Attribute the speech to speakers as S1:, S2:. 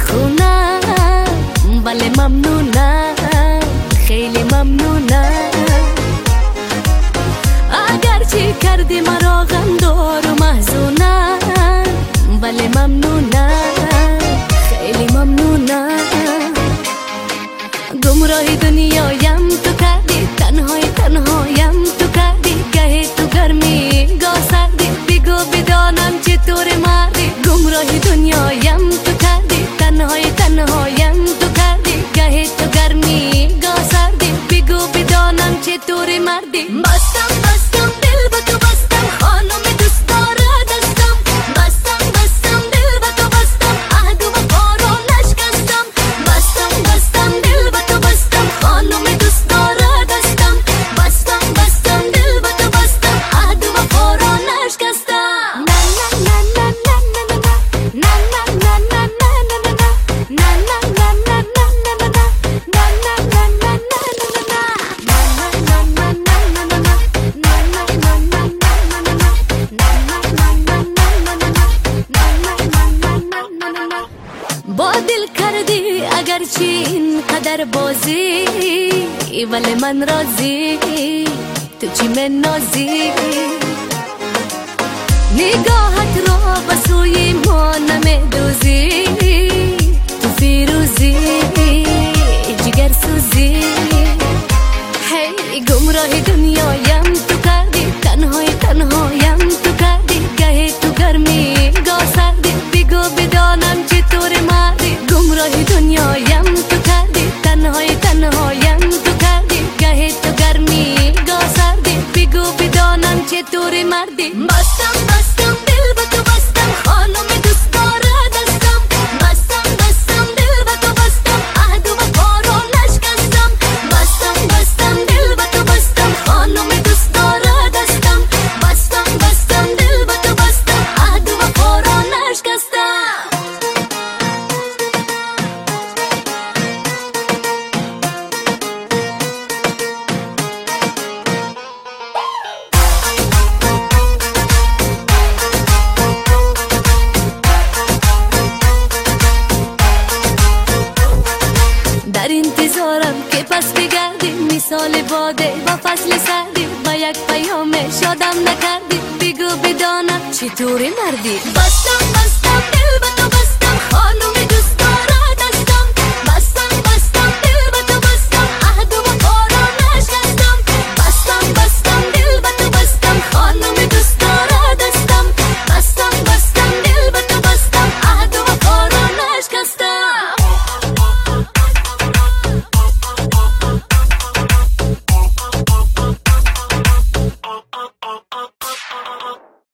S1: خونم، بله ممنونم، خیلی ممنونم. اگر چی کردی مرا غمدار و محزونم، بله ممنونم، خیلی ممنونم. گمراه دنیایم تو کردی، تنهایم تو کردی، گه تو گرمی گاه سردی، بگو بدانم چطور مردی. گمراه دنیایم تو کردی، تنهایم تو کردی، گه تو گرمی گاه سردی، بگو بدانم چطور مردی. بستم دل با تو بستم، خانم دوست داره دستم. بستم دل با تو بستم، عهد و وفا رو نشکستم. بستم دل با تو بستم، خانم دوست داره دستم. بستم دل با تو بستم، عهد و وفا رو نشکستم. با دل کردی اگرچه این قدر بازی، ولی من راضی، تو چی من نازی. نگاهت را به سوی ما نمیدوزی، تو فیروزی جگر سوزی. هی گمراه دنیایم تو کردی، تنهایم تو کردی، گه تو گرمی گاه سردی، بگو بدانم چطور مردی. گمراه دنیایم تو کردی، تنهایم تو کردی، گه تو گرمی گاه سردی، بگو بدانم چطور مردی. بستم دل با تو بستم، خانم دوست داره دستم. بستم دل با تو بستم، عهد و وفا رو نشکستم. بستم دل با تو بستم، خانم دوست داره دستم. بستم دل با تو بستم، عهد و وفا رو نشکستم. در انتظارم که پس بگردی، مثال باده با فصل سردی، با یک پیام شادم نکردی، بگو بدانم چطور مردی. بستم دل با تو بستم، خانم